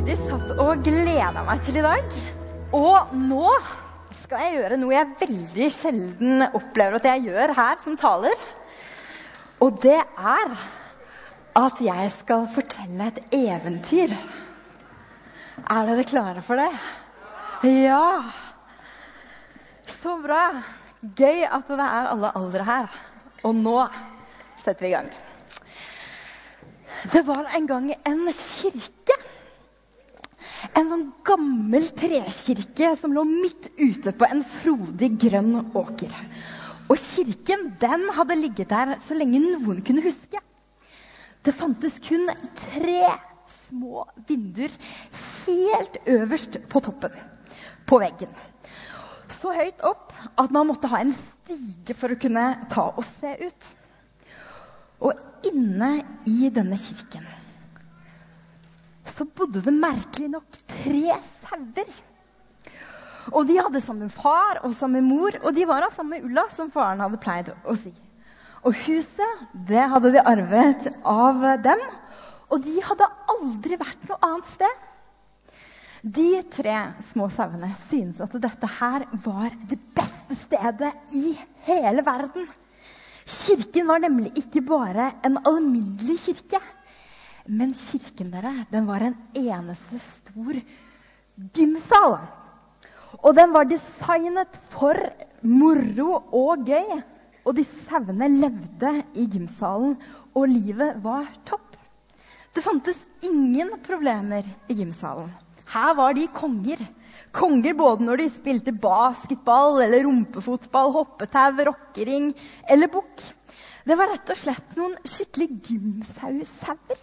virkelig satt og gledet meg til i dag. Og nå skal jeg gjøre noe jeg veldig sjelden opplever at jeg gjør her som taler. Og det er at jeg skal fortelle et eventyr. Er dere klare for det? Ja! Så bra! Gøy at det er alle aldre her. Og nå setter vi i gang. Det var en gang en kirke. En sånn gammel trekirke som lå midt ute på en frodig grønn åker. Og kirken, den hadde ligget der så lenge noen kunne huske. Det fantes kun 3 små vinduer helt øverst på toppen, på veggen. Så høyt opp at man måtte ha en stige for å kunne ta og se ut. Og inne i denne kirken så bodde det merkelig nok 3 sauer. Og de hadde samme far og samme mor, og de var av samme ulla som faren hadde pleid å si. Og huset, det hadde de arvet av dem, og de hadde aldri vært noe annet sted. De 3 små sauene syntes at dette her var det beste stedet i hele verden. Kirken var nemlig ikke bare en alminnelig kirke, men kirken den var en eneste stor gymsal. Og den var designet for moro og gøy, og de sauene levde i gymsalen, og livet var topp. Det fantes ingen problemer i gymsalen. Her var de konger. Konger både når de spilte basketball, eller rumpefotball, hoppetau, rockering eller bukk. Det var rett og slett noen skikkelig gymsalsauer.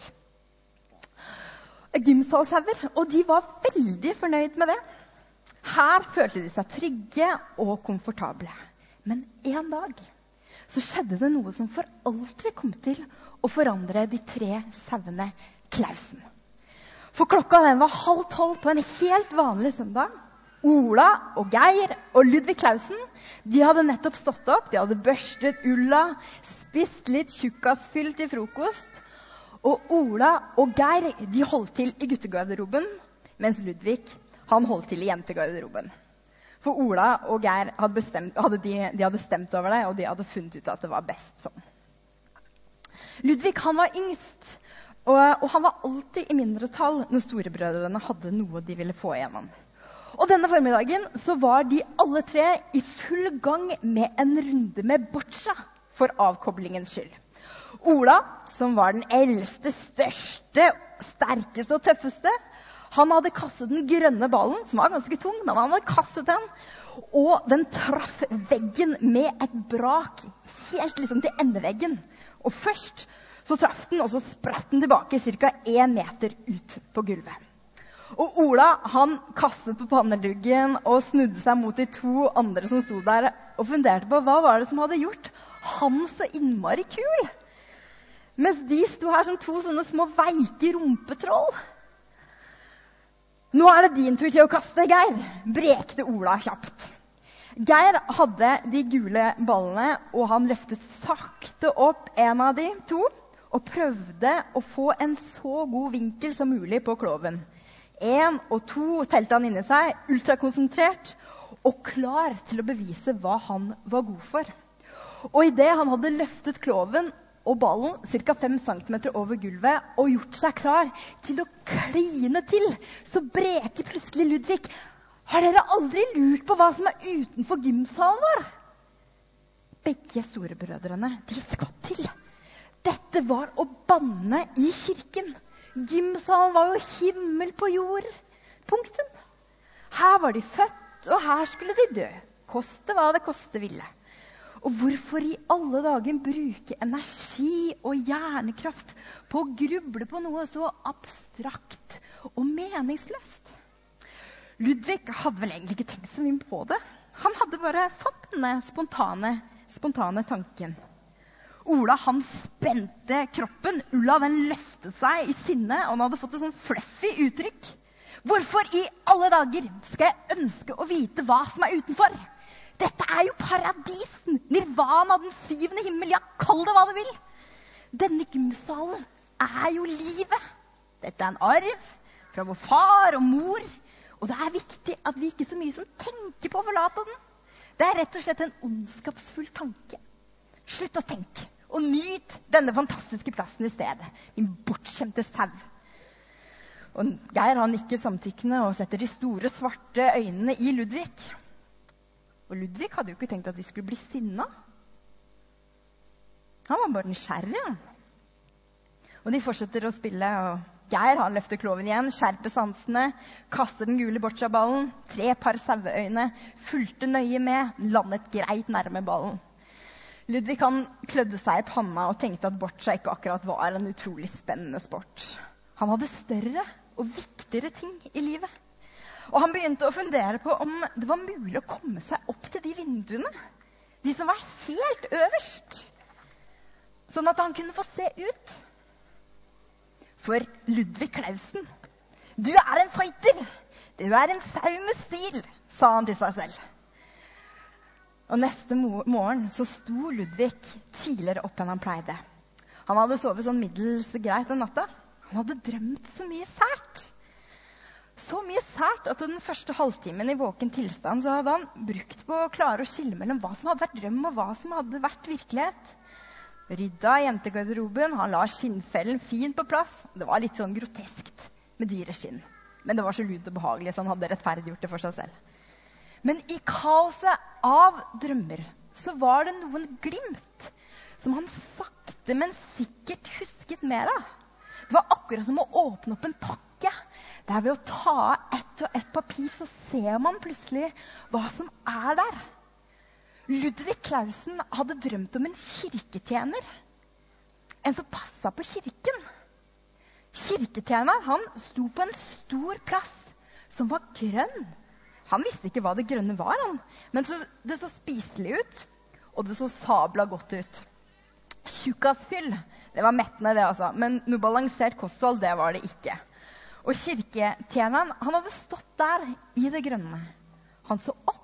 Og de var veldig fornøyd med det. Her følte de seg trygge og komfortable. Men en dag så skjedde det noe som for alltid kom til å forandre de 3 sauene Klausen. For klokka den var 11:30 på en helt vanlig søndag. Ola og Geir og Ludvig Klausen, de hadde nettopp stått opp. De hadde børstet ulla, spist litt tjukkasfyll til frokost. Og Ola og Geir, de holdt til i guttegarderoben, mens Ludvig, han holdt til i jentegarderoben. For Ola og Geir hadde stemt over det, og de hadde funnet ut at det var best sånn. Ludvig, han var yngst. Og han var alltid i mindretall når storebrødrene hadde noe de ville få igjennom. Og denne formiddagen så var de alle 3 i full gang med en runde med boccia for avkoblingens skyld. Ola, som var den eldste, største, sterkeste og tøffeste, han hadde kastet den grønne ballen, som var ganske tung, men han hadde kastet den, og den traff veggen med et brak, helt liksom til endeveggen. Og først så traff den, og så spratt den tilbake ca. 1 meter ut på gulvet. Og Ola, han kastet på panneluggen og snudde seg mot de 2 andre som stod der og funderte på hva var det som hadde gjort han så innmari kul. Mens de stod her som 2 sånne små veike rumpetroll. Nå er det din tur til å kaste, Geir, brekte Ola kjapt. Geir hadde de gule ballene, og han løftet sakte opp en av de 2, og prøvde å få en så god vinkel som mulig på kloven. 1 og 2 telte han inni seg, ultrakonsentrert, og klar til å bevise hva han var god for. Og i det han hadde løftet kloven og ballen ca. 5 cm over gulvet, og gjort seg klar til å kline til, så breker plutselig Ludvig. Har dere aldri lurt på hva som er utenfor gymsalen vår? Begge storebrødrene, de skvatt til. Dette var å banne i kirken. Gymsalen var jo himmel på jord. Punktum. Her var de født, og her skulle de dø. Koste hva det koste ville. Og hvorfor i alle dager bruke energi og hjernekraft på å gruble på noe så abstrakt og meningsløst? Ludvig hadde vel egentlig ikke tenkt så mye på det. Han hadde bare fått denne spontane tanken. Ola, han spente kroppen. Ulla, den løftet seg i sinne, og han hadde fått et sånn fluffy uttrykk. Hvorfor i alle dager skal jeg ønske å vite hva som er utenfor? Dette er jo paradisen, nirvana, den 7. himmel, ja, kall det hva du vil. Denne gymsalen er jo livet. Dette er en arv. fra vår far og mor. Og det viktig at vi ikke så mye som tenker på å forlate den. Det rett og slett en ondskapsfull tanke. Slutt å tenke, og nyt denne fantastiske plassen i stedet. Din bortskjemte sau. Og Geir han nikker samtykkende og setter de store, svarte øynene i Ludvig. Og Ludvig hadde jo ikke tenkt at de skulle bli sinna. Han var bare nysgjerrig. Og de fortsetter å spille, og Geir han løfter kloven igjen, skjerper sansene, kaster den gule boccia-ballen, 3 par saueøyne, fulgte nøye med, landet greit nærme ballen. Ludvig han klødde seg i panna og tenkte at boccia ikke akkurat var en utrolig spennende sport. Han hadde større og viktigere ting i livet. Og han begynte å fundere på om det var mulig å komme seg opp til de vinduene. De som var helt øverst. Sånn at han kunne få se ut. For Ludvig Klausen, du en fighter. Du en sau med stil, sa han til seg selv. Og neste morgen så sto Ludvig tidligere opp enn han pleide. Han hadde sovet sånn middels greit den natta. Han hadde drømt så mye sært. Så mye sært at den første halvtimen i våken tilstand så hadde han brukt på å klare å skille mellom hva som hadde vært drøm og hva som hadde vært virkelighet. Rydda jentegarderoben, han la skinnfellen fint på plass. Det var litt sånn groteskt med dyreskinn. Men det var så lunt og behagelig, så han hadde rettferdiggjort det for seg selv. Men i kaoset av drømmer så var det noen glimt som han sakte, men sikkert husket mer av. Det var akkurat som å åpne opp en pakke. Der ved å ta ett og ett papir, så ser man plutselig hva som der. Ludvig Klausen hadde drømt om en kirketjener. En som passet på kirken. Kirketjener, han sto på en stor plass som var grønn. Han visste ikke hva det grønne var, han. Men det så spiselig ut, og det så sabla godt ut. Tjukkasfyll, det var mettende det altså, men noe balansert kosthold, det var det ikke. Og kirketjeneren, han hadde stått der i det grønne. Han så opp,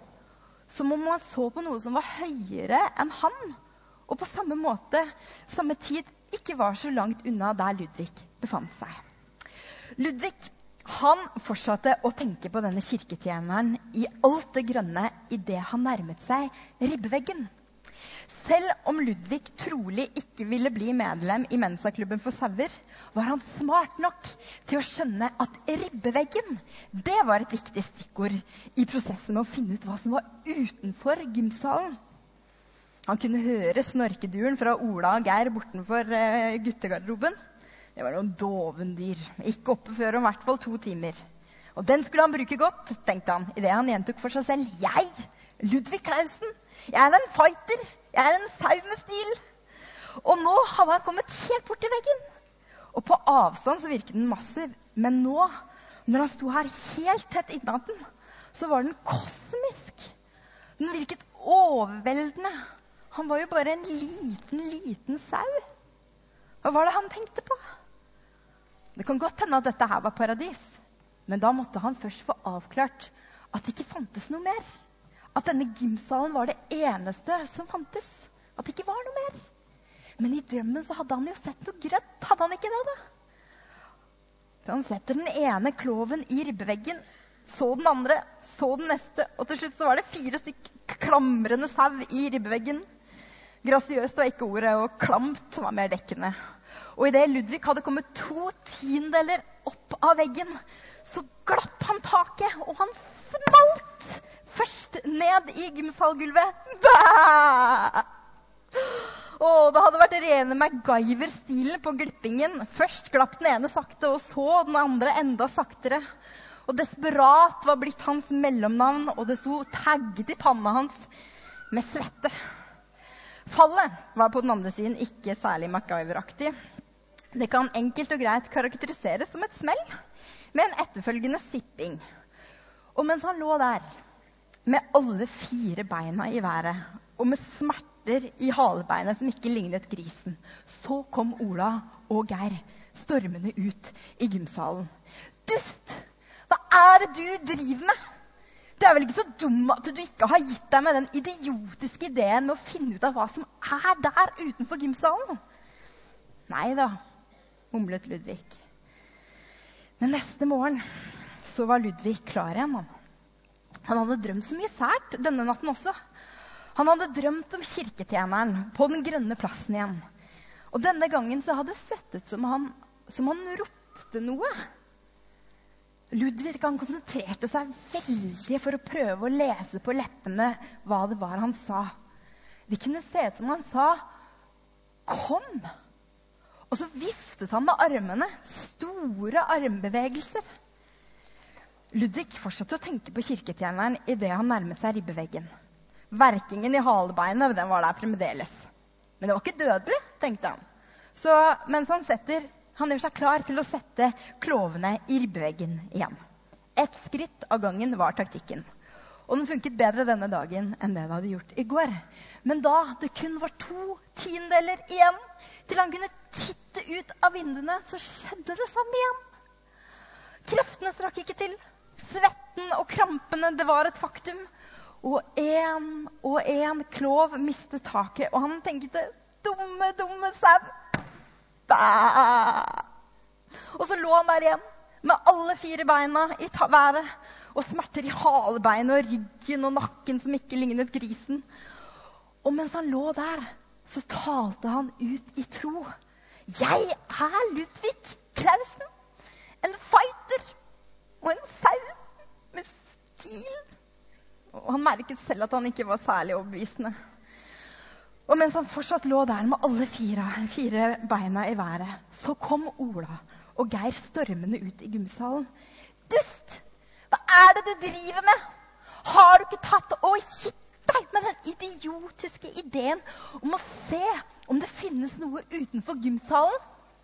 som om han så på noe som var høyere enn han, og på samme måte, samme tid, ikke var så langt unna der Ludvig befant seg. Ludvig, han fortsatte å tenke på denne kirketjeneren i alt det grønne i det han nærmet seg ribbeveggen. Selv om Ludvig trolig ikke ville bli medlem i Mensa-klubben for sauer, var han smart nok til å skjønne at ribbeveggen, det var et viktig stikkord i prosessen med å finne ut hva som var utenfor gymsalen. Han kunne høre snorkeduren fra Ola og Geir bortenfor guttegarderoben. Det var noen dovendyr, ikke oppe før om hvert fall 2 timer. Og den skulle han bruke godt, tenkte han, i det han gjentok for seg selv. Jeg, Ludvig Klausen, jeg en fighter, jeg en sau med stil. Og nå hadde han kommet helt bort til veggen. Og på avstand så virket den massiv, men nå, når han sto her helt tett innat den, så var den kosmisk. Den virket overveldende. Han var jo bare en liten sau. Hva var det han tenkte på? Det kan godt hende at dette her var paradis, men da måtte han først få avklart at det ikke fantes noe mer. At denne gymsalen var det eneste som fantes. At det ikke var noe mer. Men i drømmen så hadde han jo sett noe grønt. Hadde han ikke det da? Så han setter den ene kloven i ribbeveggen, så den andre, så den neste, og til slutt så var det 4 stykk klamrende sau i ribbeveggen. Grasiøst var ikke ordet, og klamt var mer dekkende. Og i det Ludvig hadde kommet 2/10 opp av veggen, så glapp han taket, og han smalt først ned i gymsalgulvet. Bæ! Det hadde vært rene MacGyver-stilen på glippingen. Først glapp den ene sakte, og så den andre enda saktere. Og desperat var blitt hans mellomnavn, og det sto tagget i panna hans med svette. Fallet var på den andre siden ikke særlig MacGyver-aktig. Det kan enkelt og greit karakteriseres som et smell, med en etterfølgende sipping. Og mens han lå der, med alle 4 beina i været, og med smerter i halebeinet som ikke lignet grisen, så kom Ola og Geir stormende ut i gymsalen. Dust! Hva det du driver med? Du vel ikke så dum at du ikke har gitt deg med den idiotiske ideen med å finne ut av hva som der utenfor gymsalen? Nei da, mumlet Ludvig. Men neste morgen så var Ludvig klar igjen. Han hadde drømt så mye sært denne natten også. Han hadde drømt om kirketjeneren på den grønne plassen igjen. Og denne gangen så hadde det sett ut som han ropte noe. Ludvig han konsentrerte seg veldig for å prøve å lese på leppene hva det var han sa. Det kunne se ut som han sa, «Kom!» Og så viftet han med armene, store armbevegelser. Ludvig fortsatte å tenke på kirketjeneren i det han nærmet seg ribbeveggen. Verkingen i halebeinet, den var der fremdeles. Men det var ikke dødelig, tenkte han. Så mens han gjør seg klar til å sette klovene i ribbeveggen igjen. Et skritt av gangen var taktikken. Og den funket bedre denne dagen enn det hadde gjort i går. Men da det kun var 2/10 igjen til han kunne titte ut av vinduene, så skjedde det samme igjen. Kreftene strakk ikke til. Svetten og krampene, det var et faktum. Og en klov mistet taket, og han tenkte, dumme sau. Bæ! Og så lå han der igjen, med alle 4 beina i været, og smerter i halebeinet og ryggen og nakken som ikke lignet grisen. Og mens han lå der, så talte han ut i tro. Jeg Ludvig Clausen, en fighter og en sau med stil. Og han merket selv at han ikke var særlig overbevisende. Og mens han fortsatt lå der med alle 4 beina i været, så kom Ola og Geir stormende ut i gymsalen. Dust! Hva er det du driver med? Har du ikke tatt og gitt deg med den idiotiske ideen om å se om det finnes noe utenfor gymsalen?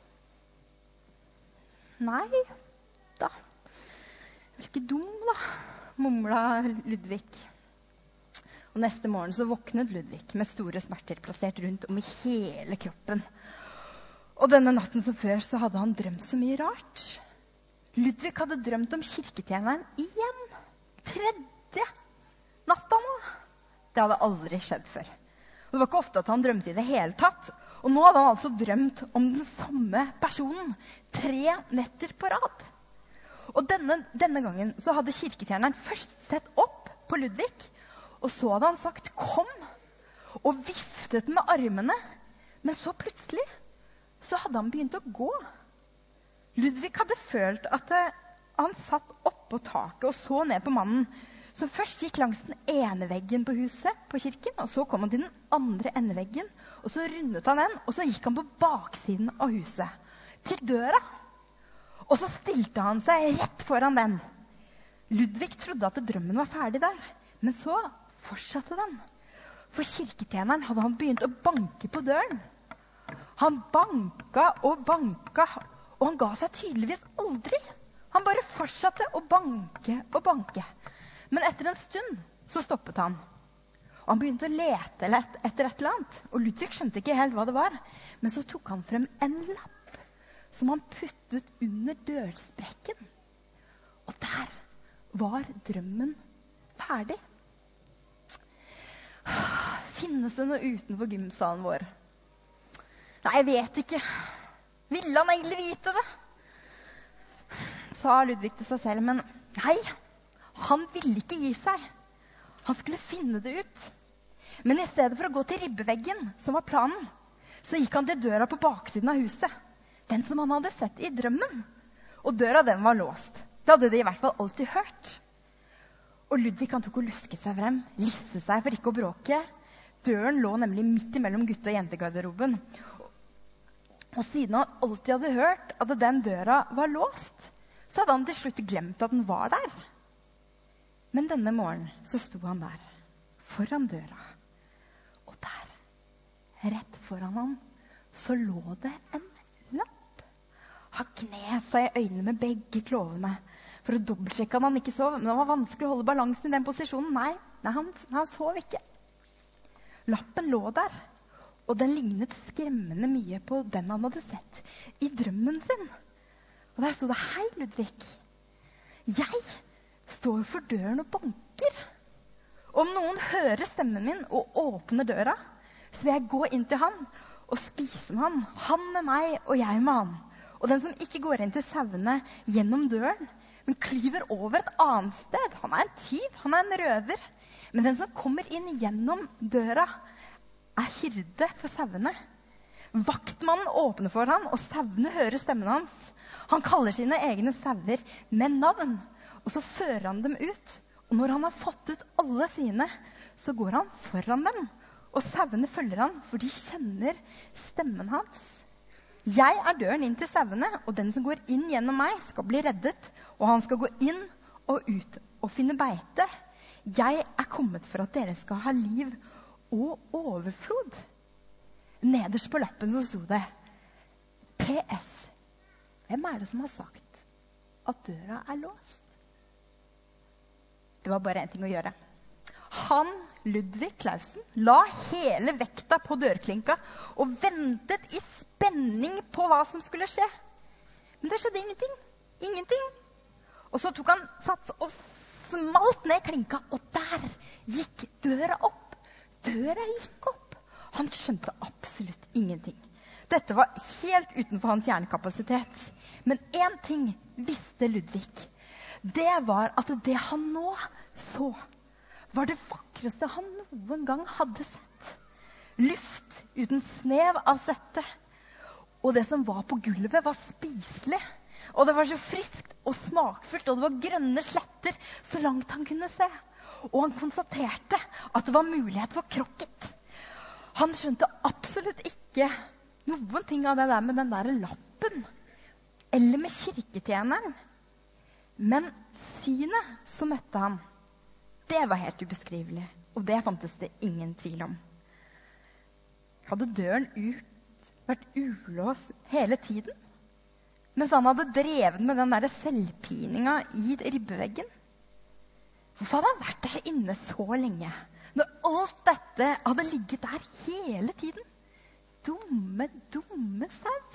Nei, da. Hvilken dum da, mumla Ludvig. Og neste morgen så våknet Ludvig med store smerter plassert rundt om i hele kroppen. Og denne natten som før så hadde han drømt så mye rart. Ludvig hadde drømt om kirketjeneren igjen. 3. natta nå. Det hadde aldri skjedd før. Og det var ikke ofte at han drømte i det hele tatt. Og nå hadde han altså drømt om den samme personen 3 netter på rad. Og denne gangen så hadde kirketjeneren først sett opp på Ludvig, og så hadde han sagt «Kom!» og viftet med armene. Men så plutselig så hadde han begynt å gå. Ludvig hadde følt at han satt opp på taket og så ned på mannen, som først gikk langs den ene veggen på huset, på kirken, og så kom han til den andre endeveggen, og så rundet han den, og så gikk han på baksiden av huset, til døra. Og så stilte han seg rett foran den. Ludvig trodde at drømmen var ferdig der, men så fortsatte den. For kirketjeneren hadde han begynt å banke på døren. Han banka og banka, og han ga seg tydeligvis aldri. Han bare fortsatte å banke og banke. Men etter en stund så stoppet han. Og han begynte å lete etter et eller annet. Og Ludvig skjønte ikke helt hva det var. Men så tok han frem en lapp som han puttet under dørsprekken. Og der var drømmen ferdig. Finnes det noe utenfor gymsalen vår? Nei, jeg vet ikke. Ville han egentlig vite det? Sa Ludvig til seg selv, men nei, han ville ikke gi seg. Han skulle finne det ut. Men i stedet for å gå til ribbeveggen, som var planen, så gikk han til døra på baksiden av huset. Den som han hadde sett i drømmen. Og døra, den var låst. Det hadde de i hvert fall alltid hørt. Og Ludvig han tok og lusket seg frem, listet seg for ikke å bråke. Døren lå nemlig midt imellom gutte- og jentegarderoben. Og siden han alltid hadde hørt at den døra var låst, så hadde han til slutt glemt at den var der. Men denne morgenen så sto han der, foran døra. Og der, rett foran ham, så lå det en lapp. Han gned seg i øynene med begge klovene, for å dobbeltsjekke at han ikke sov. Men det var vanskelig å holde balansen i den posisjonen. Nei, han sov ikke. Lappen lå der, og den lignet skremmende mye på den han hadde sett i drømmen sin. Og der stod det, «Hei, Ludvig. Jeg står for døren og banker. Om noen hører stemmen min og åpner døra, så vil jeg gå inn til han og spise med han. Han med meg og jeg med han. Og den som ikke går inn til sauene gjennom døren, men klyver over et annet sted, han en tyv, han en røver. Men den som kommer inn gjennom døra, hyrde for sauene. Vaktmannen åpner for ham, og sauene hører stemmen hans. Han kaller sine egne sauer med navn, og så fører han dem ut. Og når han har fått ut alle sine, så går han foran dem. Og sauene følger han, for de kjenner stemmen hans. Jeg døren inn til sauene, og den som går inn gjennom meg skal bli reddet, og han skal gå inn og ut og finne beite. Jeg kommet for at dere skal ha liv og overflod. Nederst på lappen så stod det PS. Hvem det som har sagt at døra låst? Det var bare en ting å gjøre. Han, Ludvig Clausen, la hele vekta på dørklinka og ventet i spenning på hva som skulle skje. Men det skjedde ingenting. Ingenting. Og så tok han sats og smalt ned klinka, og der gikk døra opp. Døra gikk opp. Han skjønte absolutt ingenting. Dette var helt utenfor hans hjernekapasitet. Men en ting visste Ludvig. Det var at det han nå så, var det vakreste han noen gang hadde sett. Luft uten snev av svette. Og det som var på gulvet var spiselig. Og det var så friskt og smakfullt, og det var grønne sletter så langt han kunne se. Og han konstaterte at det var mulighet for krokket. Han skjønte absolutt ikke noen ting av det der med den der lappen, eller med kirketjeneren. Men synet som møtte han, det var helt ubeskrivelig, og det fantes det ingen tvil om. Hadde døren vært ulåst hele tiden, mens han hadde drevet med den der selvpininga i ribbeveggen? Hvorfor hadde han vært der inne så lenge, når alt dette hadde ligget der hele tiden? Dumme sau.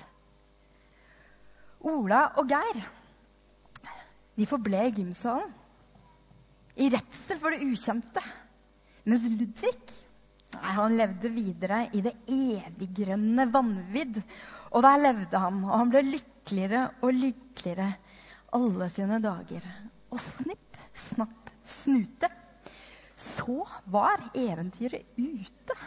Ola og Geir, de forble i gymsalen, i redsel for det ukjente. Mens Ludvig, han levde videre i det eviggrønne vanvidd. Og der levde han, og han ble lykkeligere og lykkeligere alle sine dager. Og snipp, snapp, snute, så var eventyret ute.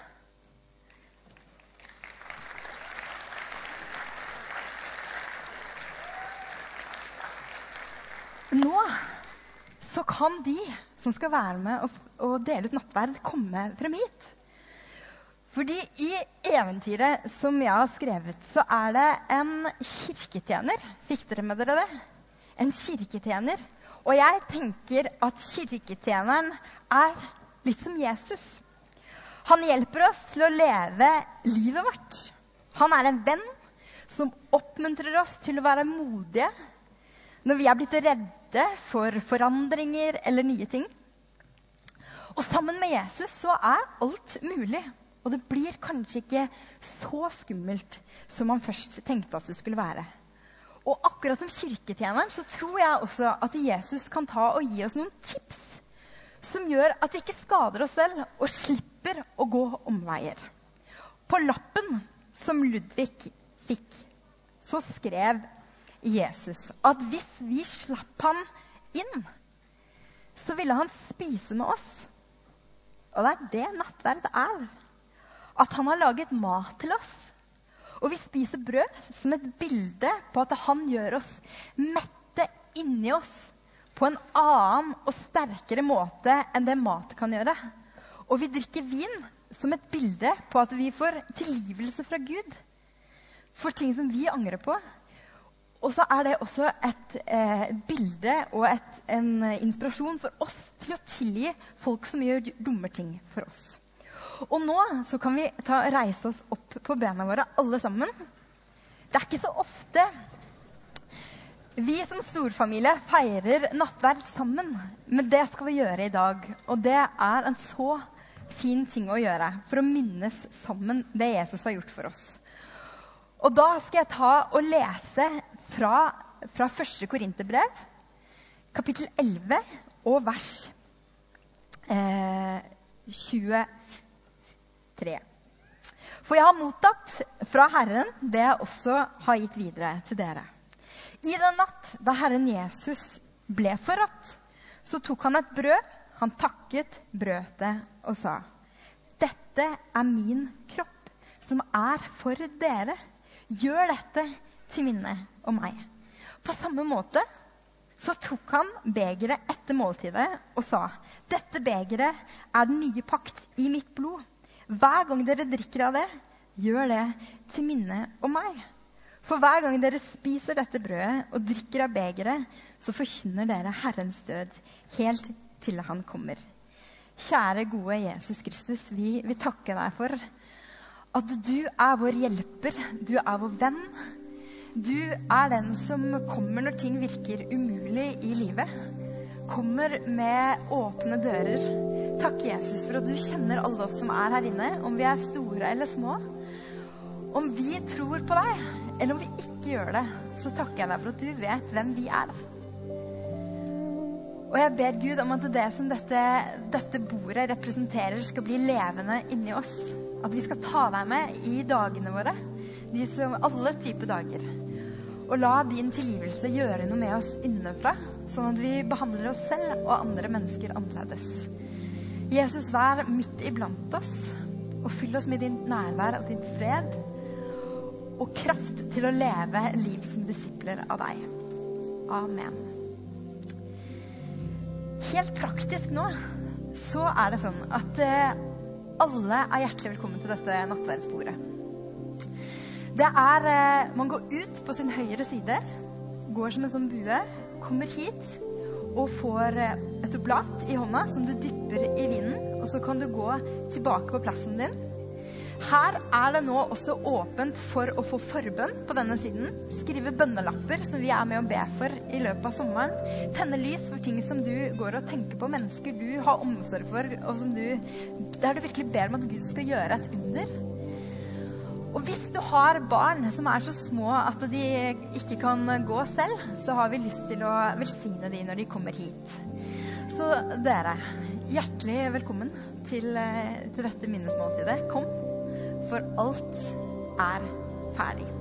Nå så kan de som skal være med og dele ut nattverd, komme frem hit. Fordi i eventyret som jeg har skrevet, så det en kirketjener. Fikk dere med dere det? En kirketjener. Og jeg tenker at kirketjeneren litt som Jesus. Han hjelper oss til å leve livet vårt. Han en venn som oppmuntrer oss til å være modige når vi blitt redde for forandringer eller nye ting. Og sammen med Jesus så alt mulig. Og det blir kanskje ikke så skummelt som man først tenkte at det skulle være. Og akkurat som kirketjeneren så tror jeg også at Jesus kan ta og gi oss noen tips som gjør at vi ikke skader oss selv og slipper å gå omveier. På lappen som Ludvig fikk, så skrev Jesus at hvis vi slapp han inn, så ville han spise med oss. Og det nattverd at han har laget mat til oss. Og vi spiser brød som et bilde på at han gjør oss mette inni oss på en annen og sterkere måte enn det mat kan gjøre. Og vi drikker vin som et bilde på at vi får tilgivelse fra Gud for ting som vi angrer på. Og så det også et bilde og en inspirasjon for oss til å tilgi folk som gjør dumme ting for oss. Og nå så kan vi reise oss opp på bena våre alle sammen. Det ikke så ofte vi som storfamilie feirer nattverd sammen, men det skal vi gjøre i dag. Og det en så fin ting å gjøre for å minnes sammen det Jesus har gjort for oss. Og da skal jeg ta og lese fra 1. Korinterbrev, kapittel 11 og vers 23. For jeg har mottatt fra Herren det jeg også har gitt videre til dere. I den natt da Herren Jesus ble forrådt, så tok han et brød, han takket, brøt det og sa: Dette er min kropp, som er for dere. Gjør dette til minne om meg. På samme måte så tok han begeret etter måltidet og sa: Dette begeret er den nye pakt i mitt blod. Hver gang dere drikker av det, gjør det til minne om meg. For hver gang dere spiser dette brødet og drikker av begeret, så forkynner dere Herrens død helt til han kommer. Kjære gode Jesus Kristus, vi takker deg for at du er vår hjelper, du er vår venn. Du er den som kommer når ting virker umulig i livet. Kommer med åpne dører. Takk Jesus for at du kjenner alle oss som er her inne, om vi er store eller små. Om vi tror på deg, eller om vi ikke gjør det, så takker jeg deg for at du vet hvem vi er. Og jeg ber Gud om at det som dette bordet representerer skal bli levende inni oss. At vi skal ta deg med i dagene våre, alle typer dager. Og la din tilgivelse gjøre noe med oss innenfra, sånn at vi behandler oss selv og andre mennesker annerledes. Jesus, vær midt iblant oss, og fyll oss med din nærvær og din fred, og kraft til å leve liv som disipler av deg. Amen. Helt praktisk nå, så er det sånn at alle er hjertelig velkommen til dette nattverdsbordet. Man går ut på sin høyre side, går som en sånn bue, kommer hit og får et oblat i hånda som du dypper i vinen, og så kan du gå tilbake på plassen din. Her er det nå også åpent for å få forbønn på denne siden. Skrive bønnelapper som vi er med å be for i løpet av sommeren. Tenne lys for ting som du går og tenker på, mennesker du har omsorg for, og der du virkelig ber om at Gud skal gjøre et under. Og hvis du har barn som er så små at de ikke kan gå selv, så har vi lyst til å velsigne dem når de kommer hit. Så dere, hjertelig velkommen til dette minnesmåltidet. Kom, for alt er ferdig.